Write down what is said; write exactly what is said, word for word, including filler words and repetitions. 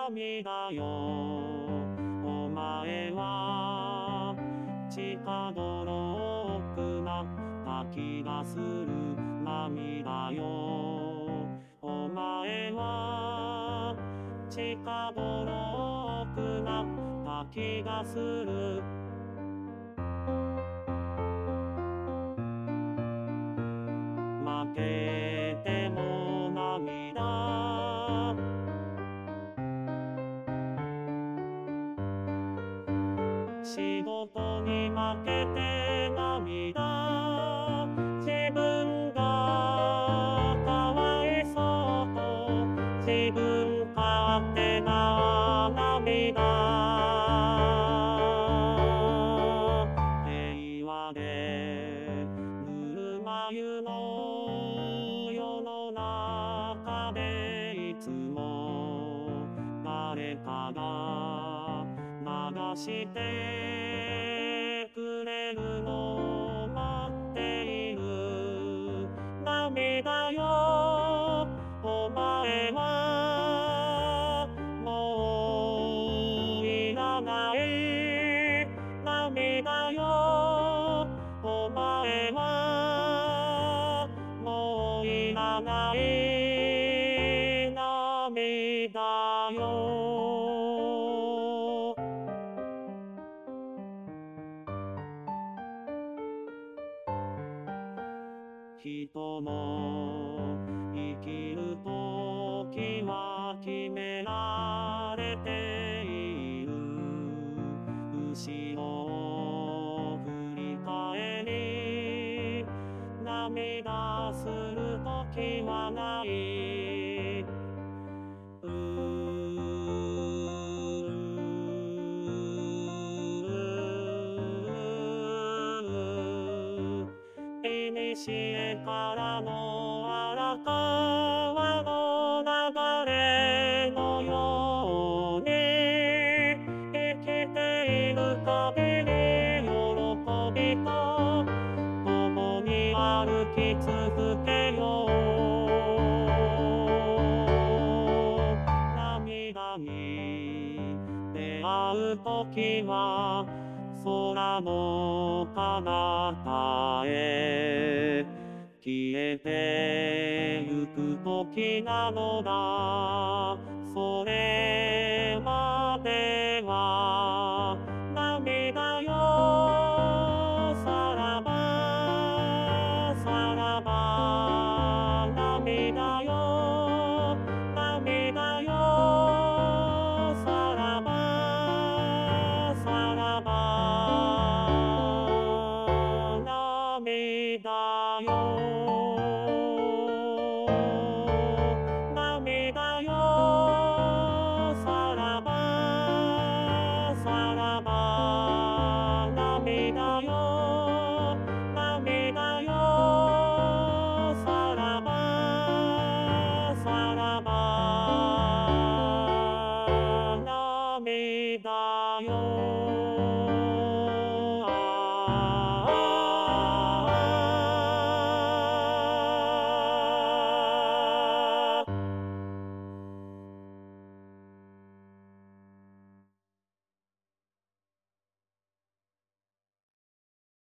涙よお前は近頃くなった気がする涙よお前は近頃くなった気がする負けても涙仕事に負けて涙自分がかわいそうと自分勝手な涙平和でぬるま湯の世の中でいつも誰かが流してくれるのを待っている涙よお前はもういらない涙よお前はもういらない涙よ人の生きる時は決められている後ろを振り返り涙する時はないいにしえからの荒川の流れのように生きている限り喜びと共に歩き続けよう涙に出会う時は空の彼方へ消えてゆく時なのだそれまでは